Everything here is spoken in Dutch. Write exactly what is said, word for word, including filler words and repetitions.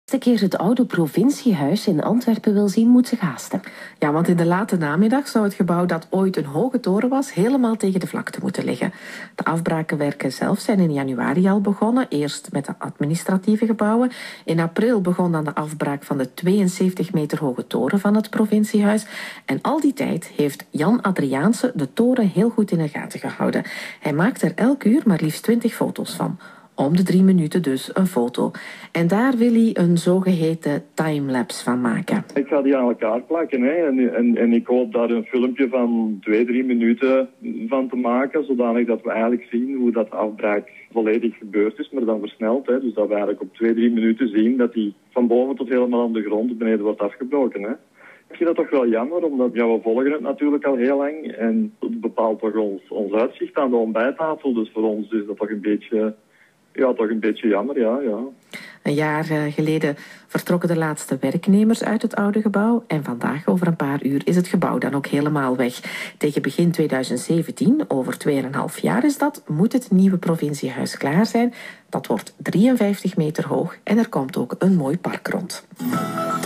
De keer het oude provinciehuis in Antwerpen wil zien, moet zich haasten. Ja, want in de late namiddag zou het gebouw dat ooit een hoge toren was helemaal tegen de vlakte moeten liggen. De afbrakenwerken zelf zijn in januari al begonnen, eerst met de administratieve gebouwen. In april begon dan de afbraak van de tweeënzeventig meter hoge toren van het provinciehuis. En al die tijd heeft Jan Adriaanse de toren heel goed in de gaten gehouden. Hij maakt er elk uur maar liefst twintig foto's van. Om de drie minuten dus een foto. En daar wil hij een zogeheten timelapse van maken. Ik ga die aan elkaar plakken. Hè. En, en, en ik hoop daar een filmpje van twee, drie minuten van te maken. Zodanig dat we eigenlijk zien hoe dat afbraak volledig gebeurd is. Maar dan versneld. Hè. Dus dat we eigenlijk op twee, drie minuten zien dat die van boven tot helemaal aan de grond beneden wordt afgebroken. Hè. Ik vind dat toch wel jammer, omdat ja, we volgen het natuurlijk al heel lang. En het bepaalt toch ons, ons uitzicht aan de ontbijttafel. Dus voor ons is dat toch een beetje... Ja, toch een beetje jammer, ja, ja. Een jaar geleden vertrokken de laatste werknemers uit het oude gebouw. En vandaag, over een paar uur, is het gebouw dan ook helemaal weg. Tegen begin tweeduizend zeventien, over tweeënhalf jaar is dat, moet het nieuwe provinciehuis klaar zijn. Dat wordt drieënvijftig meter hoog en er komt ook een mooi park rond.